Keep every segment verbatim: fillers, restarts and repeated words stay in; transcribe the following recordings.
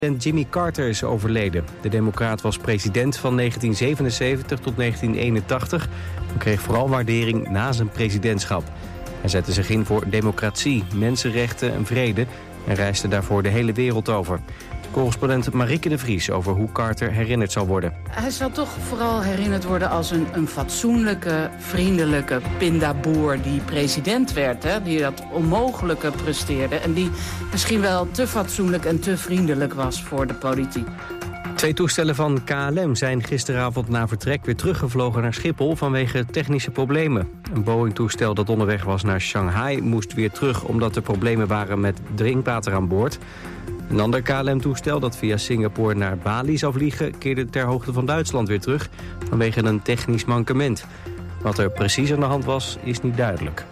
Jimmy Carter is overleden. De democraat was president van negentien zevenenzeventig tot negentien eenentachtig... en kreeg vooral waardering na zijn presidentschap. Hij zette zich in voor democratie, mensenrechten en vrede... en reisde daarvoor de hele wereld over. Correspondent Marieke de Vries over hoe Carter herinnerd zal worden. Hij zal toch vooral herinnerd worden als een, een fatsoenlijke, vriendelijke pindaboer die president werd. Hè? Die dat onmogelijke presteerde en die misschien wel te fatsoenlijk en te vriendelijk was voor de politiek. Twee toestellen van K L M zijn gisteravond na vertrek weer teruggevlogen naar Schiphol vanwege technische problemen. Een Boeing-toestel dat onderweg was naar Shanghai moest weer terug omdat er problemen waren met drinkwater aan boord. Een ander K L M-toestel dat via Singapore naar Bali zou vliegen keerde ter hoogte van Duitsland weer terug vanwege een technisch mankement. Wat er precies aan de hand was, is niet duidelijk.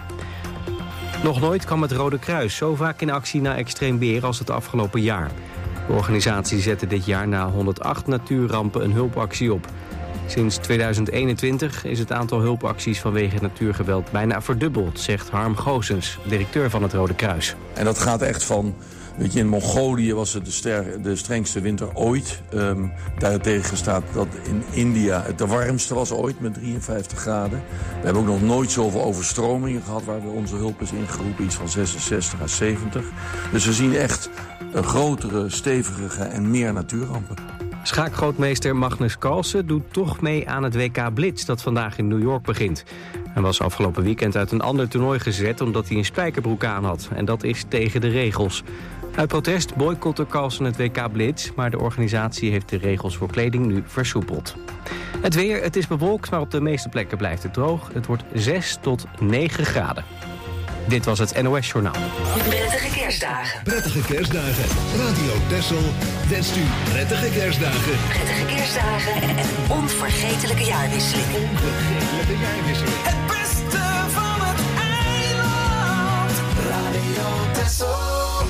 Nog nooit kwam het Rode Kruis zo vaak in actie na extreem weer als het afgelopen jaar. De organisatie zette dit jaar na honderdacht natuurrampen een hulpactie op. Sinds tweeduizend eenentwintig is het aantal hulpacties vanwege natuurgeweld bijna verdubbeld, zegt Harm Goossens, directeur van het Rode Kruis. En dat gaat echt van, weet je, in Mongolië was het de, ster, de strengste winter ooit. Um, daartegen staat dat in India het de warmste was ooit met drieënvijftig graden. We hebben ook nog nooit zoveel overstromingen gehad waar we onze hulp is ingeroepen, iets van zesenzestig à zeventig. Dus we zien echt een grotere, stevige en meer natuurrampen. Schaakgrootmeester Magnus Carlsen doet toch mee aan het W K Blitz dat vandaag in New York begint. Hij was afgelopen weekend uit een ander toernooi gezet omdat hij een spijkerbroek aan had. En dat is tegen de regels. Uit protest boycotte Carlsen het W K Blitz, maar de organisatie heeft de regels voor kleding nu versoepeld. Het weer, het is bewolkt, maar op de meeste plekken blijft het droog. Het wordt zes tot negen graden. Dit was het N O S Journaal. Prettige kerstdagen. Prettige kerstdagen. Radio Texel wenst u prettige kerstdagen. Prettige kerstdagen en een onvergetelijke jaarwisseling. Onvergetelijke jaarwisseling. Het beste van het eiland. Radio Texel.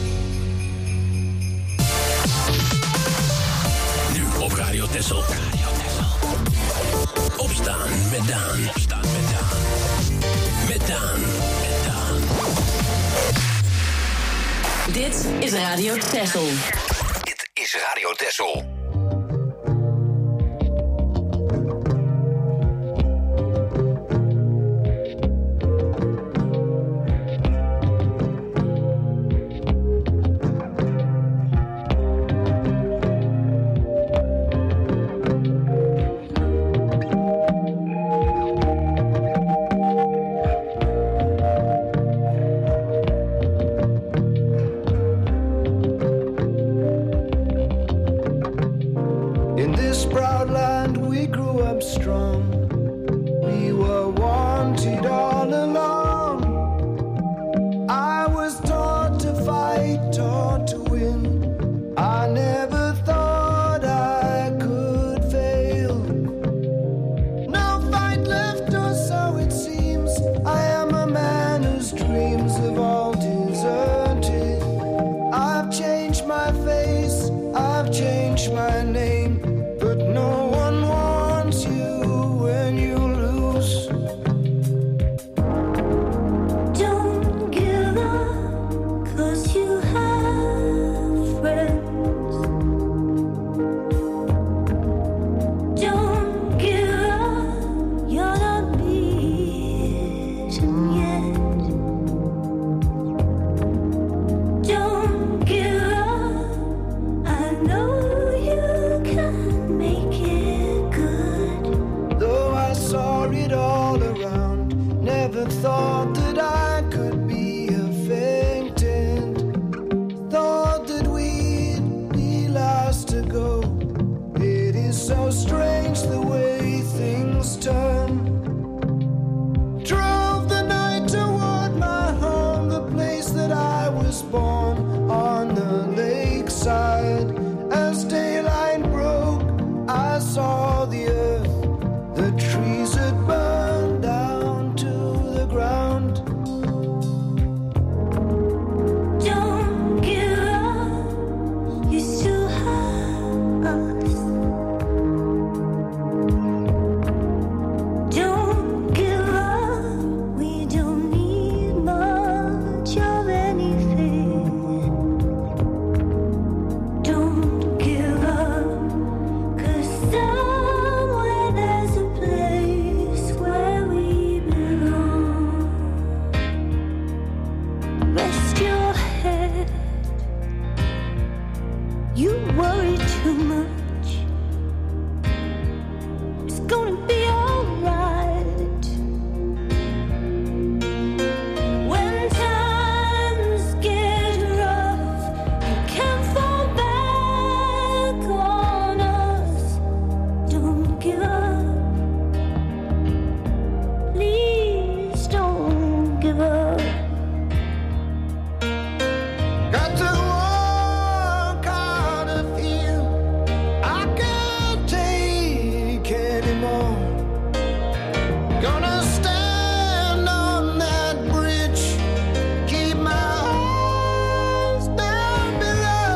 Nu op Radio Texel. Radio Texel. Opstaan met Daan. Opstaan met Daan. Met Daan. Dit is Radio Texel. Dit is Radio Texel. Don't give up. I know you can. You worry too much. It's gonna be alright. When times get rough, you can't fall back on us. Don't give up. Please don't give up. Got to walk out of here. I can't take anymore. Gonna stand on that bridge. Keep my eyes down below.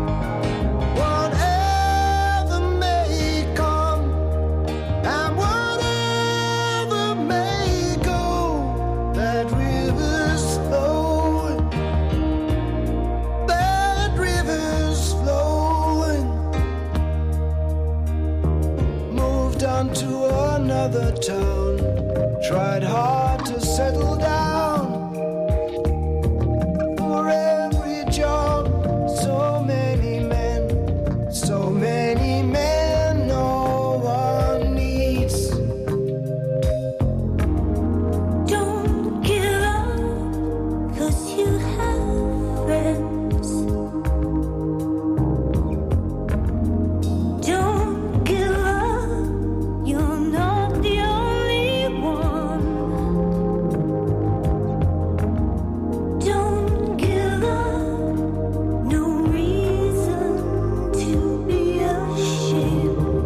Whatever may come and whatever may go, that river's flowing. That river's flowing. Moved on to another town. Tried hard to settle down. For every job, so many men, so many men no one needs. Don't give up, 'cause you have friends. Don't give up, you're not the only one. Don't give up, no reason to be ashamed.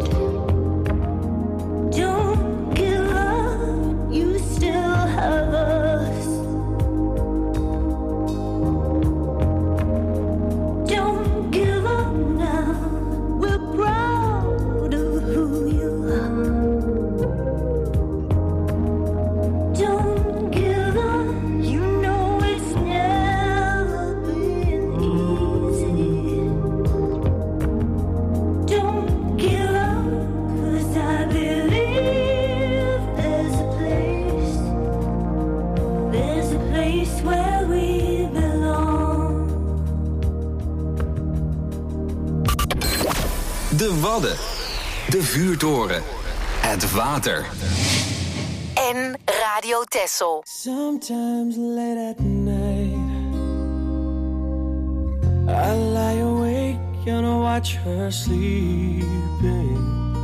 Don't give up, you still have us. Don't give up now, we're proud of who you are. Don't give up, you know it's never been easy. Don't give up, 'cause I believe there's a place, there's a place where we belong. De Wadden. De Vuurtoren. Het water. En Radio Texel. Sometimes late at night, I lie awake and I watch her sleeping.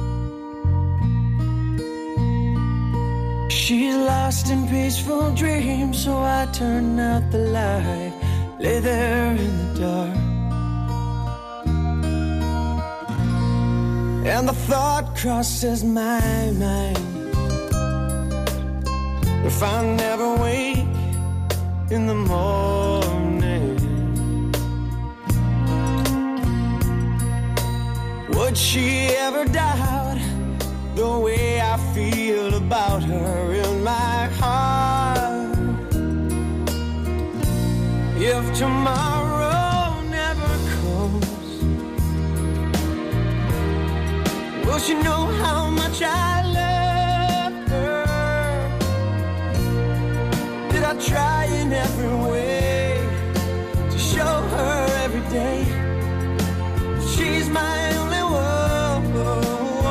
She's lost in peaceful dreams, so I turn out the light, lay there in the dark. And the thought crosses my mind, if I never wake in the morning, would she ever doubt the way I feel about her in my heart? If tomorrow never comes, will she know how much I love her? Did I try in every way to show her every day she's my only one?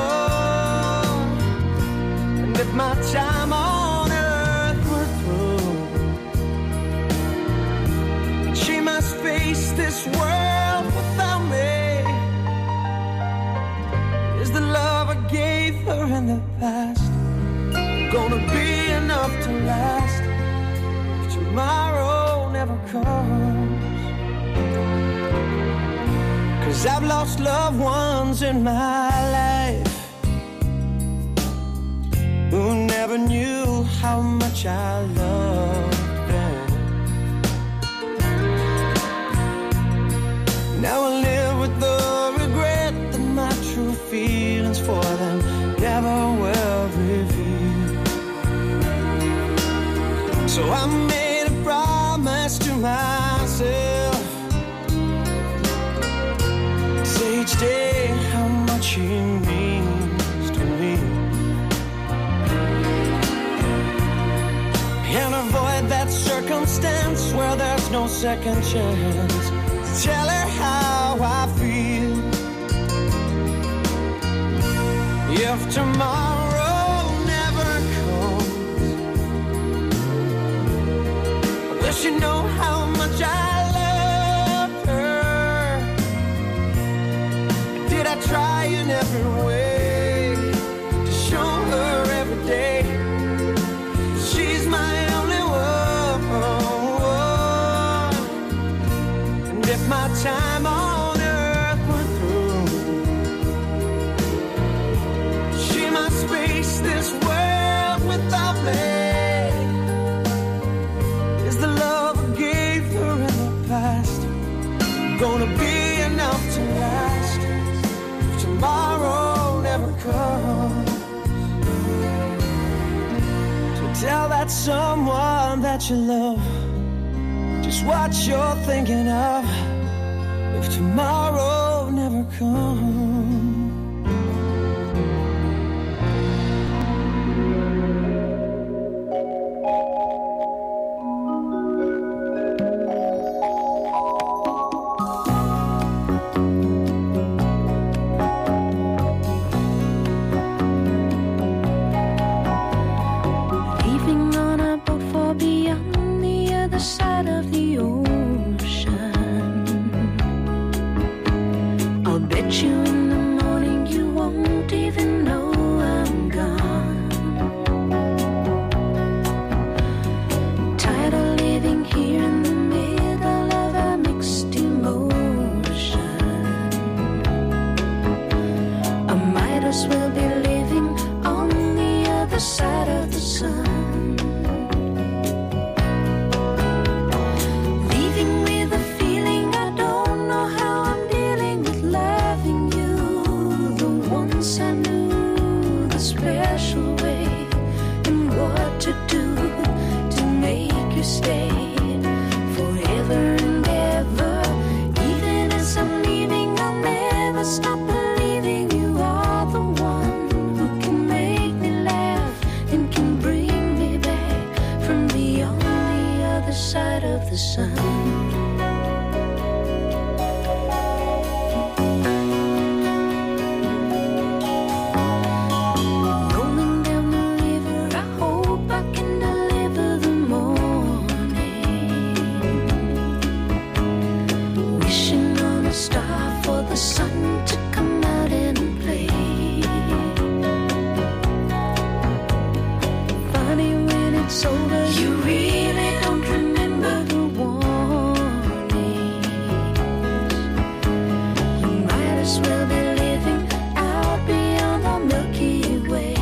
And if my time on earth were through, she must face this world without me. Is the love I gave her in the past gonna be enough to last if tomorrow never comes? 'Cause I've lost loved ones in my life who never knew how much I loved them. Now I live with the regret that my true feelings for them never will reveal. So I made a promise to myself, say each day how much he means to me, and avoid that circumstance where there's no second chance to tell her how I feel. tomorrow never comes. I wish you know how much I love her. Did I try in every way to show her every day she's my only one? And if my time on earth were through, she must face this world without me. Is the love I gave her in the past gonna be enough to last if tomorrow never comes? To tell that someone that you love just what you're thinking of if tomorrow never comes. Leaving on a boat for beyond the other side of the ocean. I'll bet you in the morning you won't even know I'm gone. Tired of living here in the middle of a mixed emotion. I might as well be living on the other side of the sun. Leaving with a feeling I don't know how I'm dealing with loving you. The once I knew the special way and what to do to make you stay forever and ever. Even as I'm leaving, I'll never stop believing you are the one who can make me laugh and can bring me back from beyond the other side of the sun. Rolling down the river, I hope I can deliver the morning. Wishing on a star for the sun to come out and play. Funny when it's over, you really don't remember the warnings. You might as well be living out beyond the Milky Way.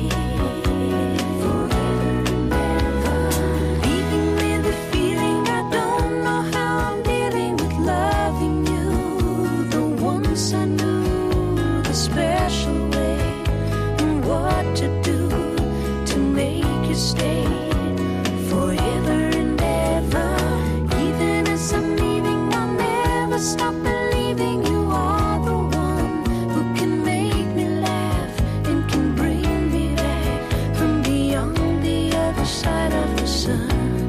Forever and ever. Leaving with a feeling I don't know how I'm dealing with loving you. The once I knew the special way and what to do to make you stay forever and ever. Even as I'm leaving, I'll never stop believing you are the one who can make me laugh and can bring me back from beyond the other side of the sun.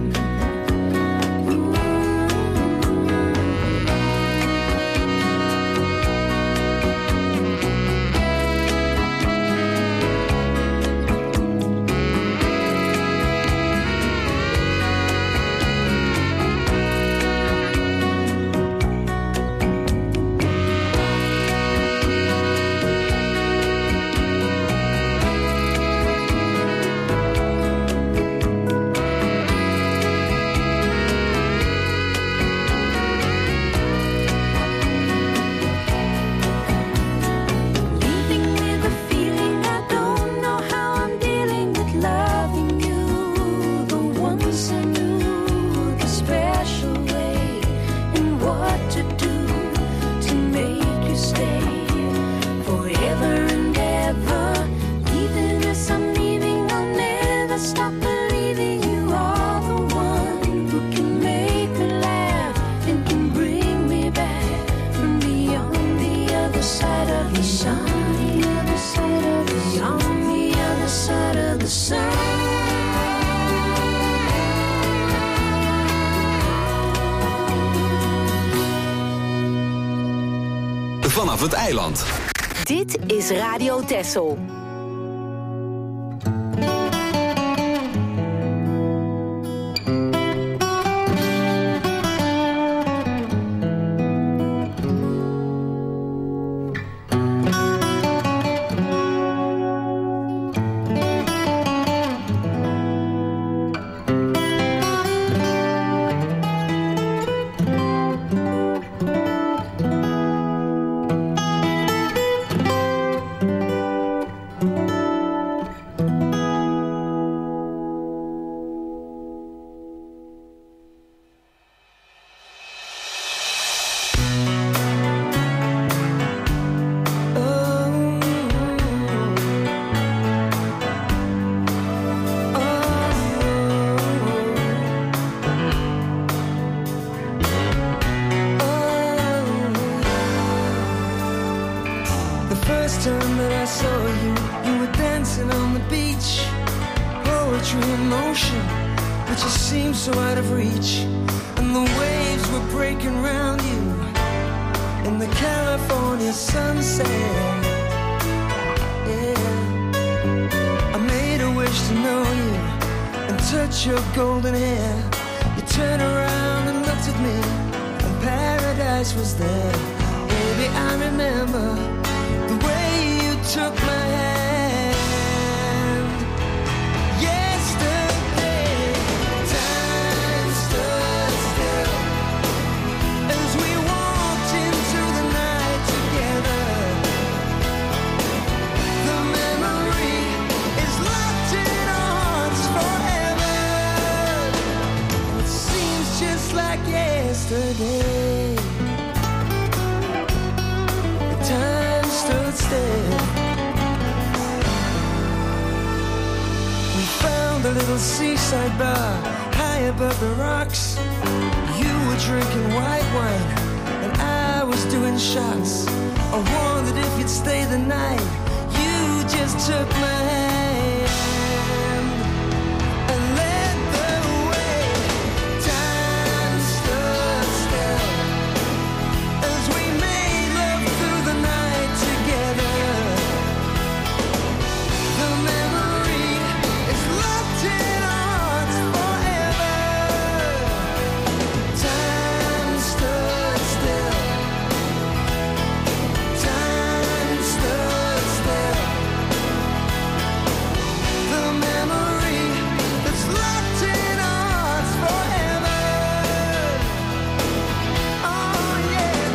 Leaving with a feeling I don't know how I'm dealing with loving you. The once I knew the special way and what to do to make you stay forever and ever. Even as I'm leaving, I'll never stop believing you are the one who can make me laugh and can bring me back from beyond the other side of the sun. The other side of the sun. On the other side of the sun. Vanaf het eiland. Dit is Radio Texel. last time that I saw you, you were dancing on the beach. Poetry in motion, but you seemed so out of reach. And the waves were breaking round you in the California sunset. Yeah, I made a wish to know you and touch your golden hair. You turned around and looked at me, and paradise was there. Baby, I remember the way you took my hand. Yesterday, time stood still as we walked into the night together. The memory is locked in our hearts forever. It seems just like yesterday. Time stood still. We found a little seaside bar high above the rocks. You were drinking white wine and I was doing shots. I wondered if you'd stay the night. You just took my hand and led the way. Time stood still as we made love through the night together. The memory is locked in our hearts forever. Time stood still. Time stood still. The memory that's locked in our hearts forever. Oh yeah.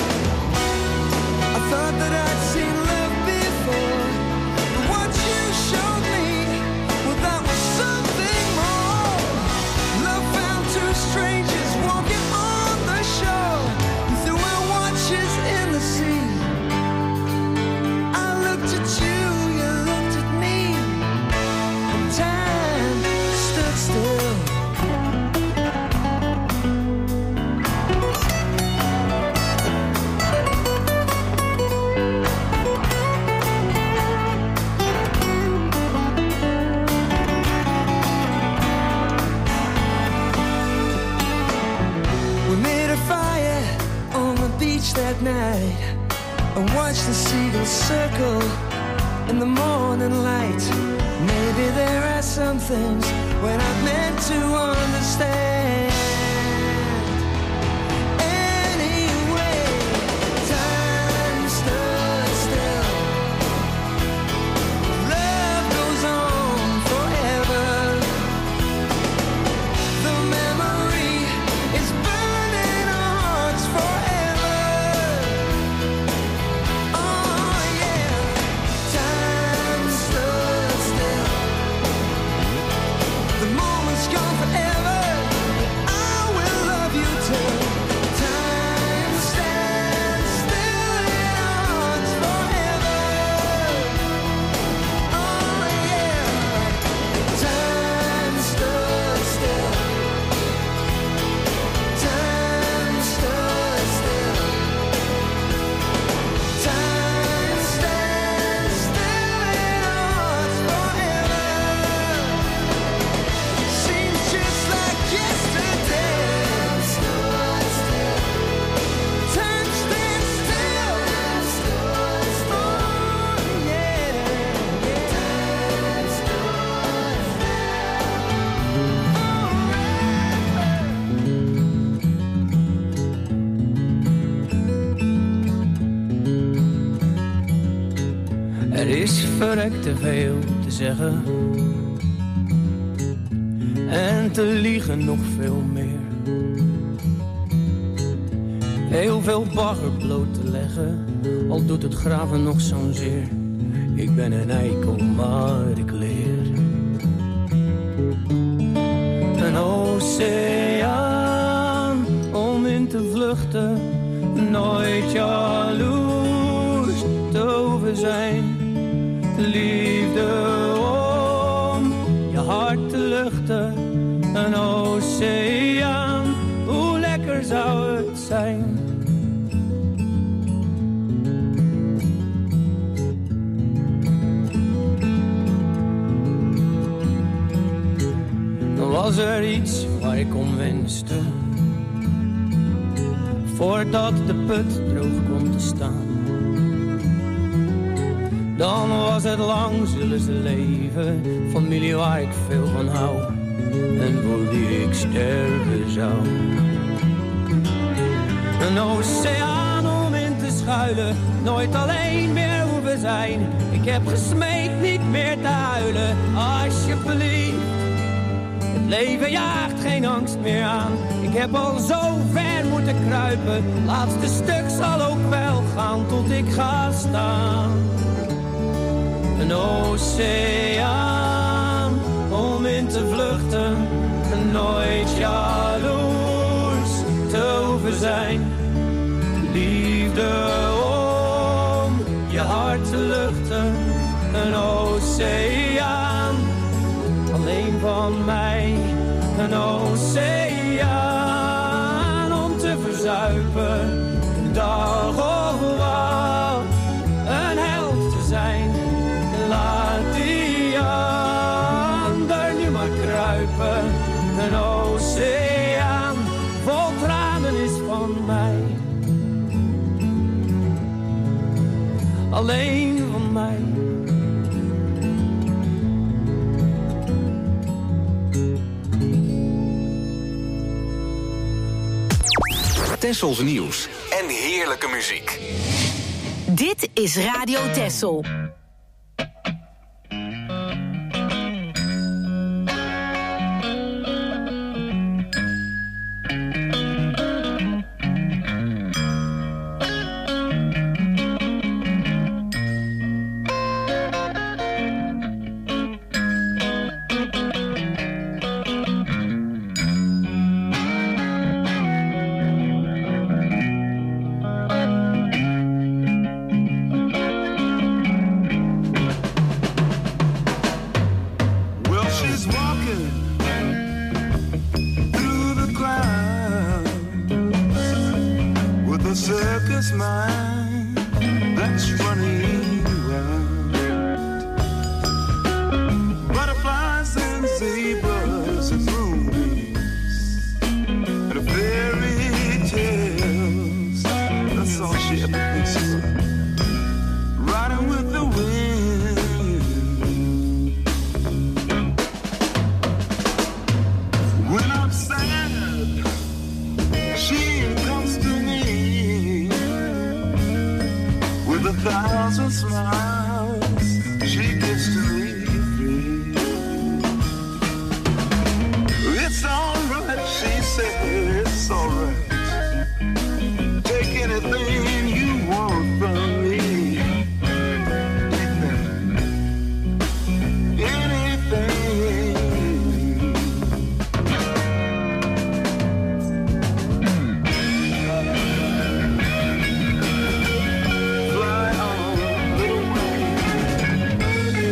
I thought that I'd seen love before, but what you showed me, well, that was something more. Love found two strangers walking on the shore. We threw our watches in the sea. I looked at you, you looked at me, and time stood still. We made a fire on the beach that night and watched the seagulls circle in the morning light. Maybe there are some things we're not meant to understand. Anyway, time stood still. Love goes on forever. The memory is burning our hearts forever. Oh yeah, time stood still. The moment's gone forever. I will love you till time stands still in our hearts forever. Oh yeah, time stood still. Time stood still. Time stands still in our hearts forever. Seems just like yesterday. Time stood still. Time stands still. Oh yeah, time stood Er is verrekt te veel te zeggen en te liegen nog veel meer. Heel veel bagger bloot te leggen, al doet het graven nog zo'n zeer. Ik ben een eikel, maar ik leer. Een oceaan om in te vluchten, nooit jaloers te over zijn. Liefde om je hart te luchten, een oceaan, hoe lekker zou het zijn. er iets waar ik om wenste. Voordat de put droog komt te staan. Dan was het lang, zullen ze leven. Familie waar ik veel van hou. En voor die ik sterven zou. Een oceaan om in te schuilen. Nooit alleen meer hoeven zijn. Ik heb gesmeekt niet meer te huilen. Alsjeblieft. Het leven jaagt geen angst meer aan. Ik heb al zo ver moeten kruipen. Laatste stuk zal ook wel gaan tot ik ga staan. Een oceaan om in te vluchten. Nooit jaloers te hoeven zijn. Liefde om je hart te luchten. Een oceaan alleen van mij. Een oceaan om te verzuipen. Dag of wat, een held te zijn. Laat die ander nu maar kruipen. Een oceaan vol tranen is van mij. Alleen van mij. Tessels nieuws en heerlijke muziek. Dit is Radio Tessel. Fly on, little wing.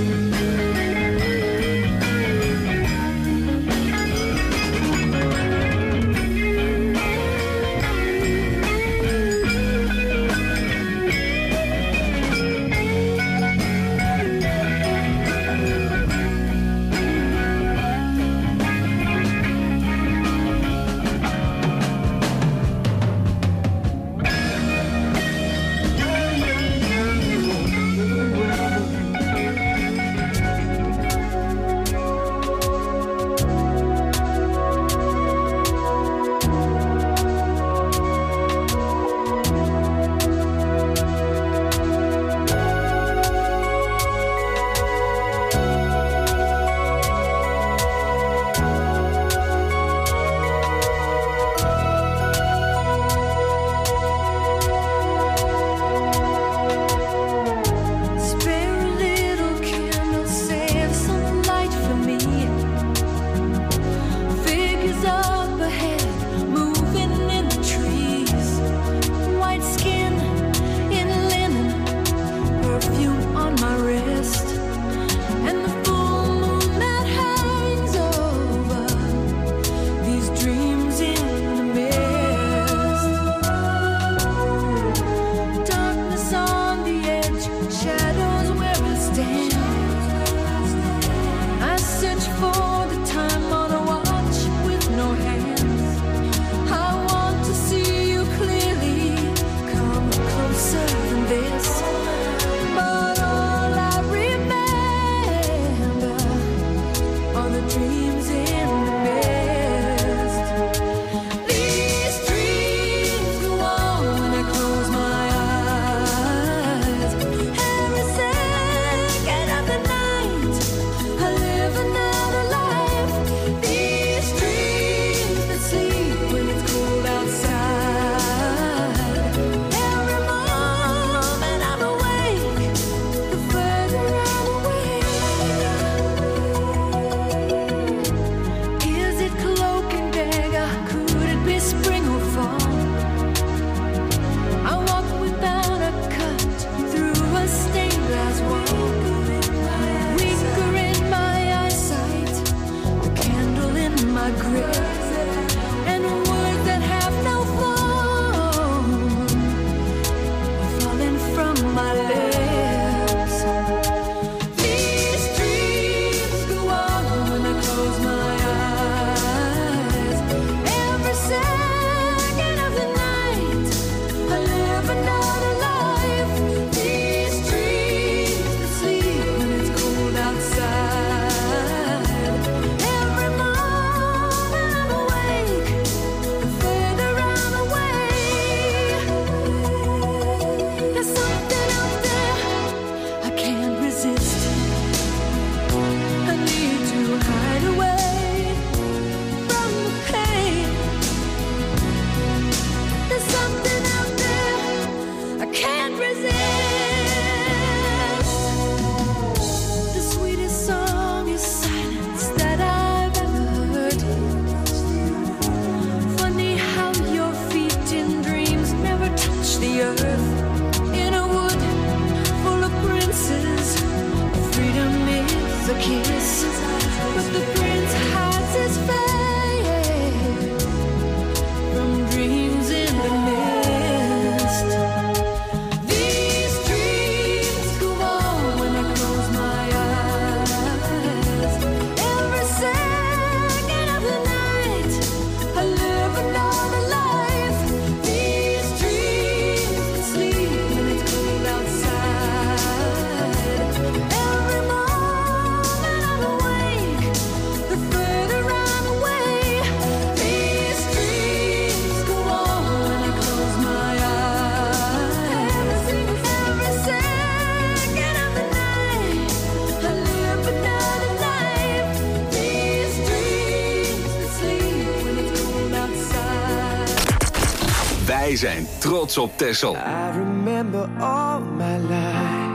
Wij zijn trots op Texel. I remember all my life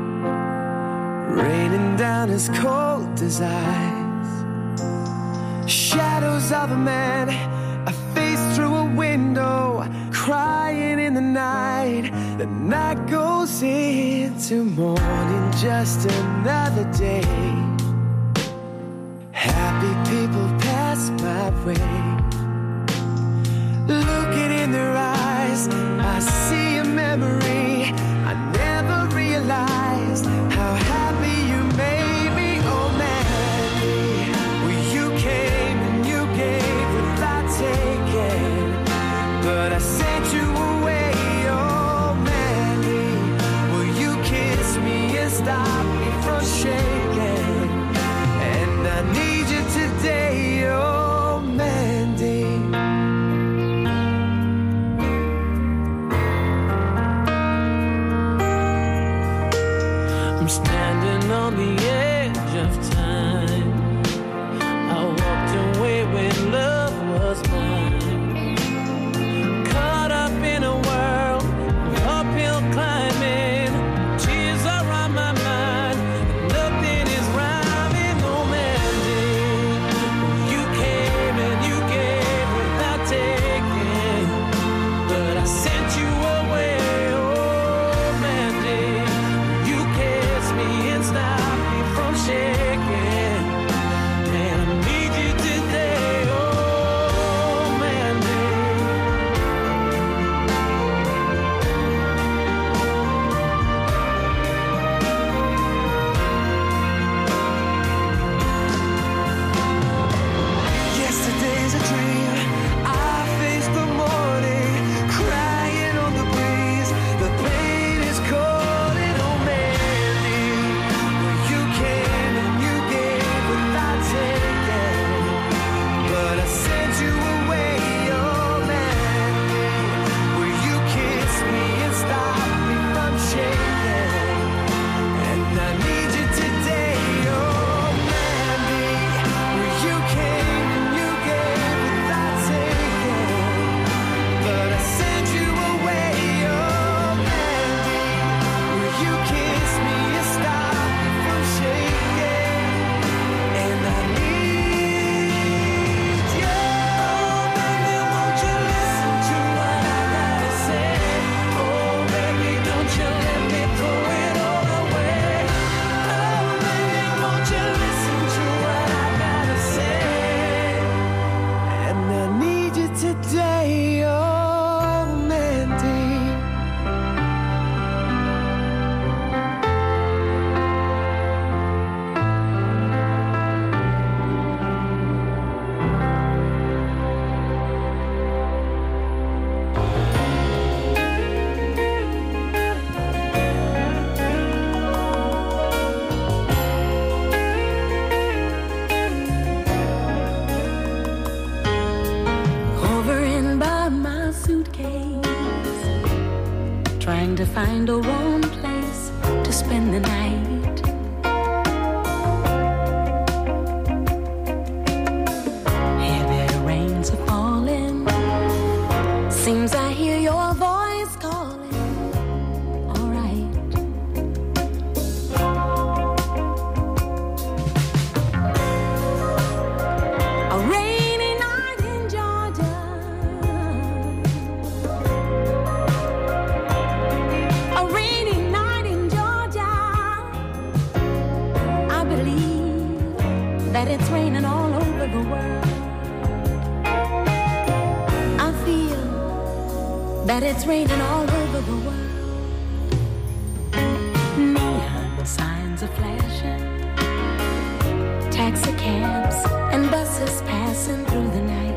raining down as cold as ice. Shadows of a man, a face through a window, crying in the night. The night goes into morning, just another day. Happy people pass my way. Looking in their eyes, I see a memory. I never realized how happy you made me. Oh Mandy, well you came and you gave without taking, but I sent you away. Oh Mandy, will you kiss me and stop me from shaking? And I need you today. Oh Mandy. I'm standing on the edge of time. I walked away when love was blind. Caught up in a world of uphill climbing. Tears are on my mind. Nothing is rhyming. Oh Mandy, you came and you gave without taking, but I sent you away. Oh Mandy, you kissed me and stopped me from shaking. Man, I need you today. Oh Mandy. Yesterday's a dream. I faced the morning, crying on the breeze. The pain is calling. Oh Mandy, well you came and you gave without taking, but I sent you away. Oh Mandy, will you kiss me and stop me from shaking? And I need you today. Oh Mandy, well you came and you gave without taking, but I sent you away. Oh Mandy, will you kiss me and stop me from shaking? And I need you. Oh baby, won't you listen to what I gotta say? Oh baby, don't you let me throw it all away. Oh baby, won't you listen to what I gotta say? And I need you today. Oh Mandy. Hovering by my suitcase, trying to find a warm place to spend the night. Heavy rains are falling. Seems I hear your voice calling that it's raining all over the world. I feel that it's raining all over the world. Neon signs are flashing, taxi cabs and buses passing through the night.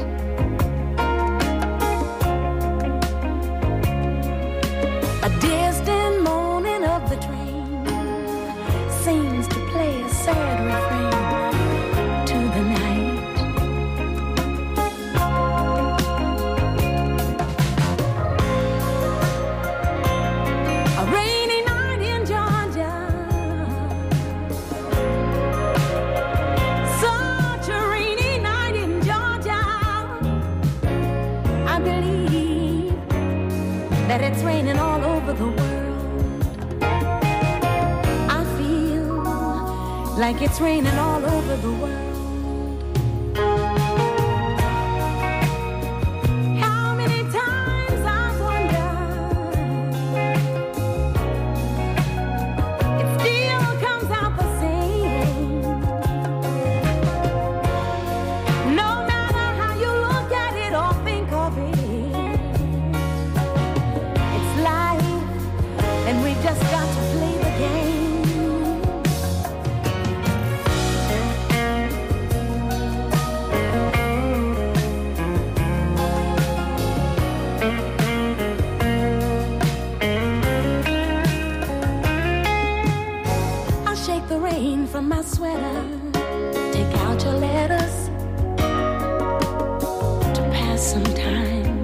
A distant moaning of the train seems to play a sad refrain to the night. A rainy night in Georgia, such a rainy night in Georgia. I believe that it's raining all over the world. I feel like it's raining all over the world. How many times I've wondered, it still comes out the same. No matter how you look at it or think of it, it's life, and we've just got to play the game. I'll shake the rain from my sweater, take out your letters to pass some time.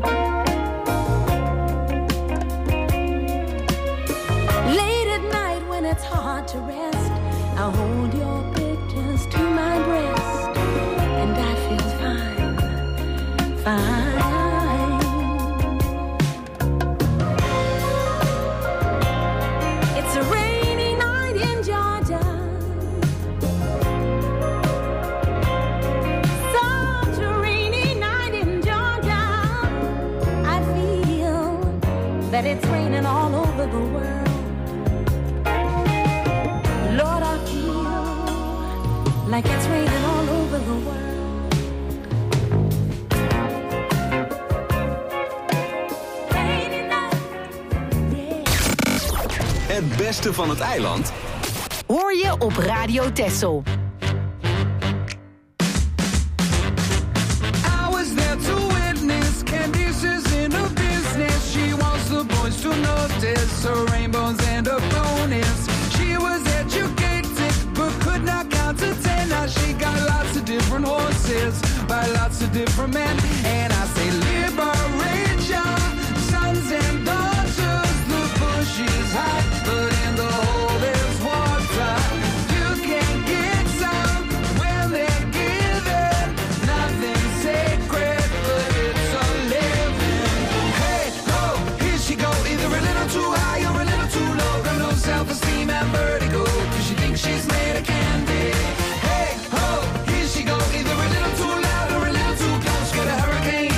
Late at night when it's hard to rest, I'll hold your pictures to my breast, and I feel fine, fine. It's a rainy night in Georgia, such a rainy night in Georgia. I feel that it's raining all over the world. Lord, I feel like it's raining all over the world. Rainy night, yeah. Het beste van het eiland Hoor je op Radio Texel. I was there to witness Candice's in her business. She wants the boys to notice her rainbows and her bonus. She was educated but could not count to ten. Now she got lots of different horses by lots of different men. And I say liberate your sons and daughters. The bush is hot, but in the hole there's water. You can get some when they're given. Nothing sacred, but it's a living. Hey, ho, here she go. Either a little too high or a little too low. Got no self-esteem and vertigo, cause she thinks she's made of candy. Hey, ho, here she go. Either a little too loud or a little too close. Got a hurricane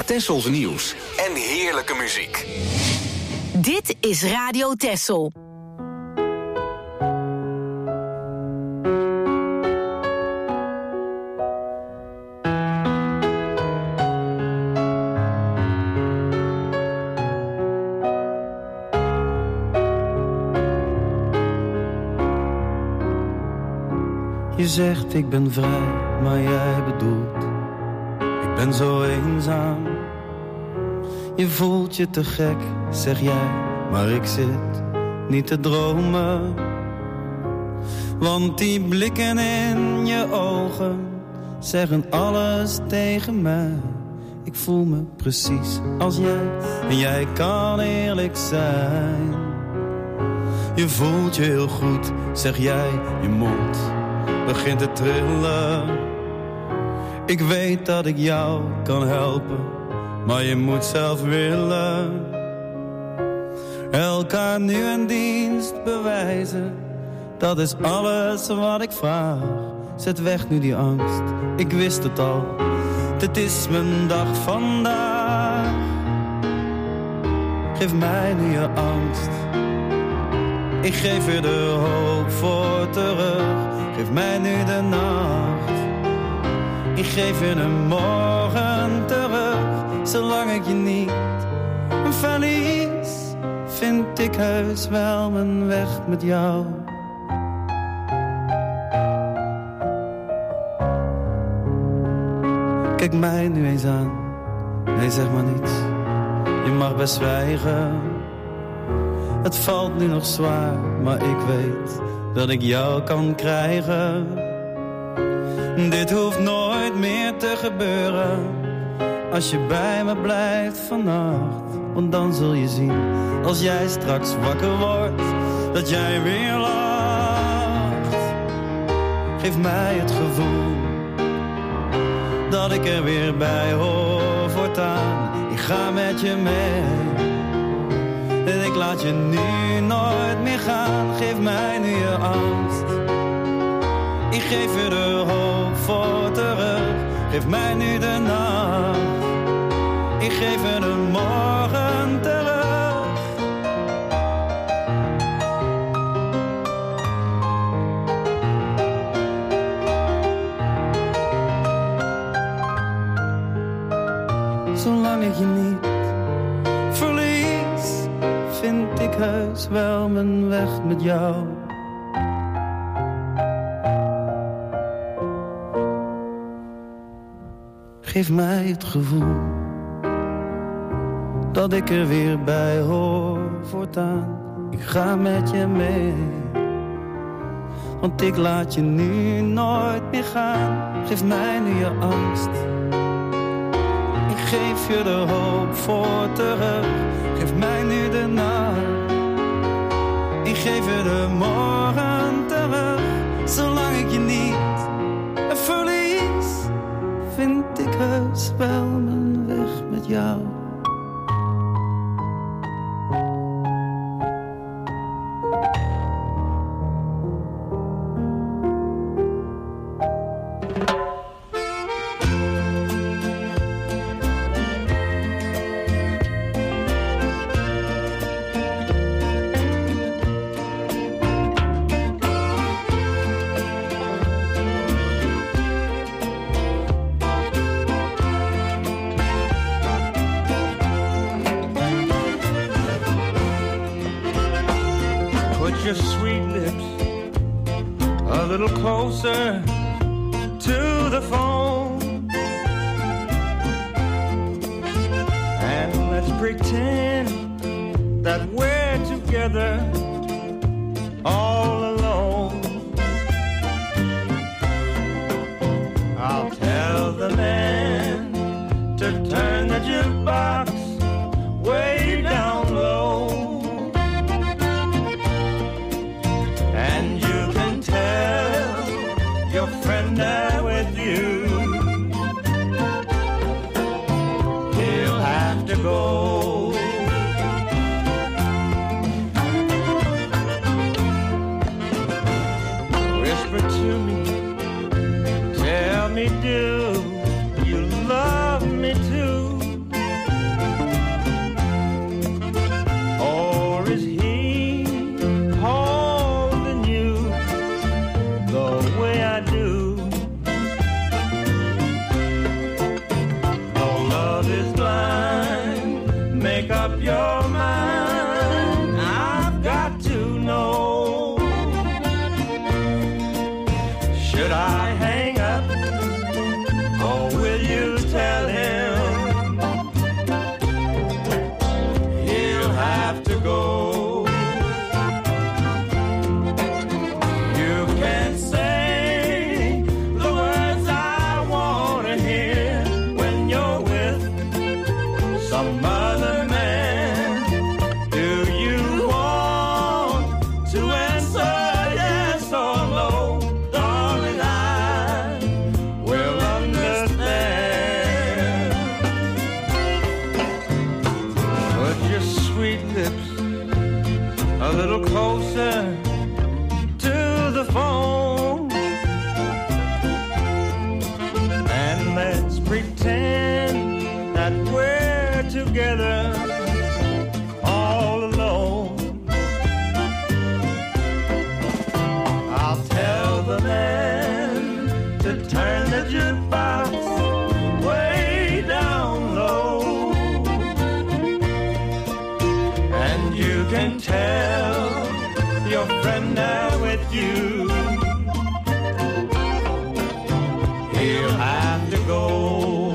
Tessels nieuws en heerlijke muziek. Dit is Radio Tessel. Je zegt ik ben vrij, maar jij bedoelt ik ben zo eenzaam. Je voelt je te gek, zeg jij, maar ik zit niet te dromen. Want die blikken in je ogen zeggen alles tegen mij. Ik voel me precies als jij en jij kan eerlijk zijn. Je voelt je heel goed, zeg jij, je mond begint te trillen. Ik weet dat ik jou kan helpen, maar je moet zelf willen. Elkaar nu een dienst bewijzen, dat is alles wat ik vraag. Zet weg nu die angst, ik wist het al, dit is mijn dag vandaag. Geef mij nu je angst, ik geef je de hoop voor terug. Geef mij nu de nacht, ik geef je een morgen terug. Zolang ik je niet verlies, vind ik heus wel mijn weg met jou. Kijk mij nu eens aan, nee zeg maar niets, je mag best zwijgen. Het valt nu nog zwaar, maar ik weet dat ik jou kan krijgen. Dit hoeft nooit meer te gebeuren, als je bij me blijft vannacht. Want dan zul je zien, als jij straks wakker wordt, dat jij weer lacht. Geef mij het gevoel, dat ik er weer bij hoor voortaan. Ik ga met je mee, en ik laat je nu nooit meer gaan. Geef mij nu je angst, ik geef je de hoop voor terug. Geef mij nu de nacht, ik geef je de morgen terug. Zolang ik je niet verlies, vind ik heus wel mijn weg met jou. Geef mij het gevoel, dat ik er weer bij hoor voortaan. Ik ga met je mee, want ik laat je nu nooit meer gaan. Geef mij nu je angst, ik geef je de hoop voor terug. Geef mij nu de nacht, ik geef je de morgen terug. Zolang ik je niet verlies, vind ik heus wel mijn weg met jou. your sweet lips a little closer to the phone, and let's pretend that we're together all alone. I'll tell the man to turn the jukebox way down low, and you can tell your friend that with you he'll have to go. Whisper to me, tell me, do you love me too? pretend that we're together all alone. I'll tell the man to turn the jukebox way down low, and you can tell your friend there with you, he'll have to go.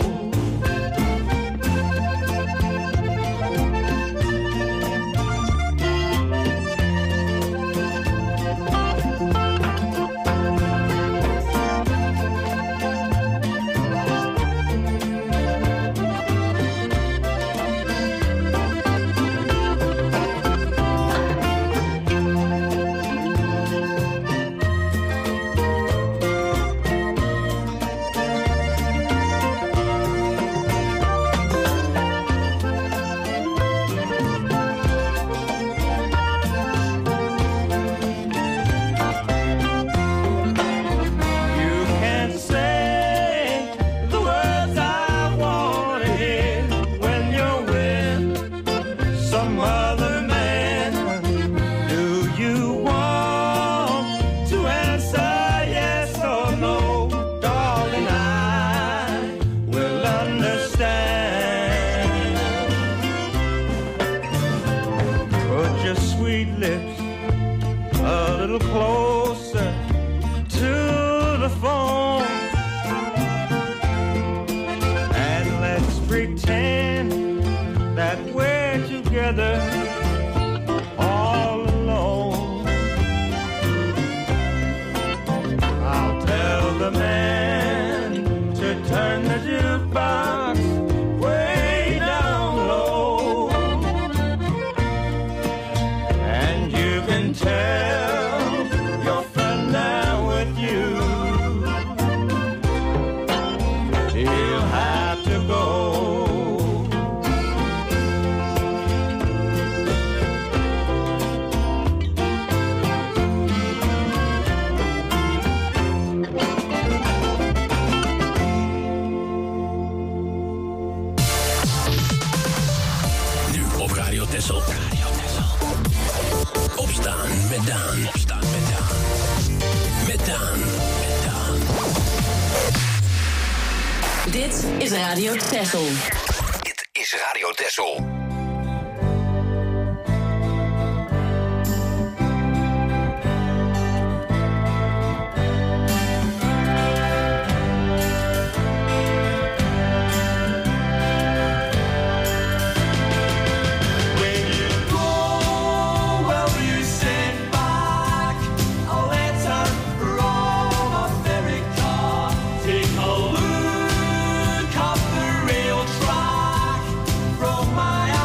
Dit is Radio Texel. Dit is Radio Texel. My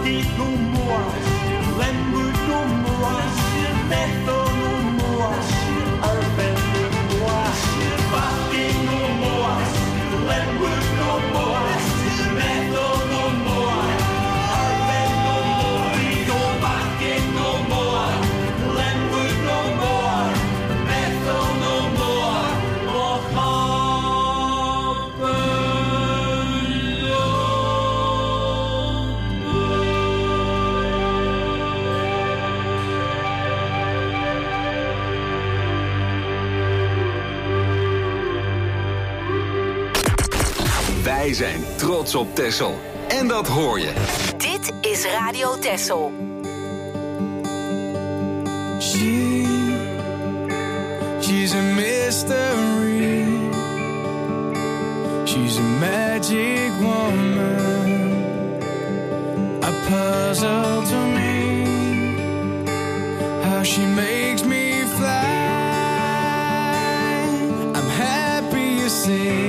Parquet no more, Glenwood no more, Bethel no more, Irvine no more, Parquet no more, Glenwood no more, Bethel no more, Irvine no more, no Parquet no more, Glenwood no more, Bethel no more, oh, Wij zijn trots op Texel. En dat hoor je. Dit is Radio Texel. She, she's a mystery. She's a magic woman, a puzzle to me. How she makes me fly. I'm happy you see.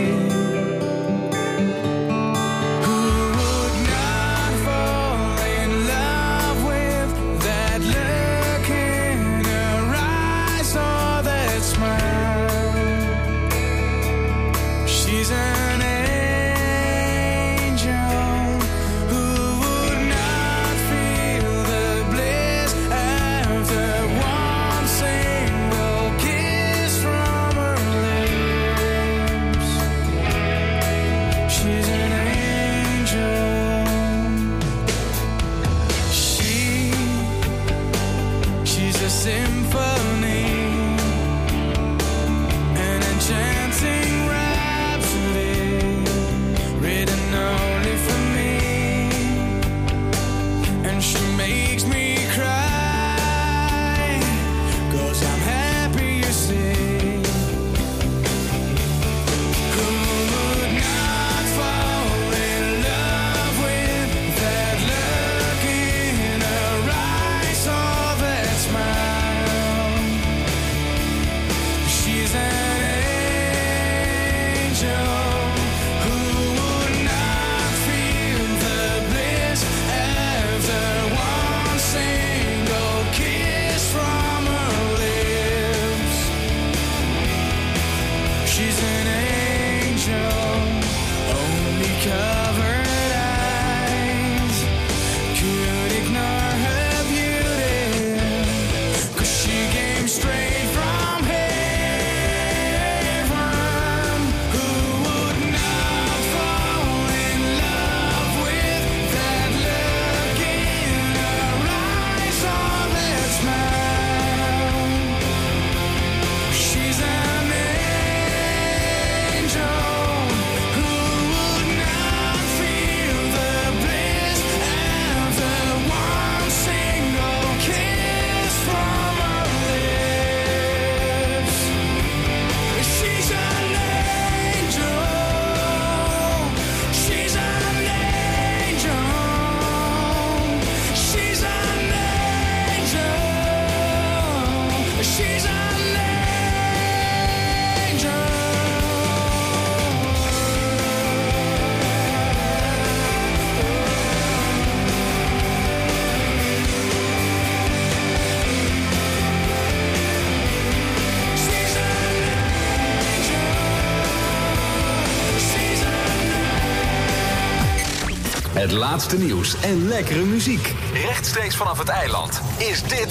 Het laatste nieuws en lekkere muziek. Rechtstreeks vanaf het eiland is dit...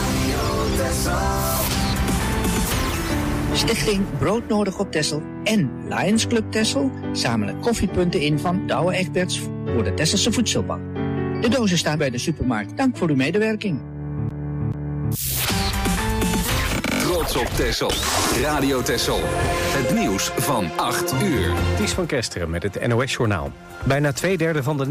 Stichting Broodnodig op Texel en Lions Club Texel zamelen koffiepunten in van Douwe Egberts voor de Tesselse Voedselbank. De dozen staan bij de supermarkt. Dank voor uw medewerking. Trots op Texel. Radio Texel. Het nieuws van acht uur. Ties van Kesteren met het N O S-journaal. Bijna twee derde van de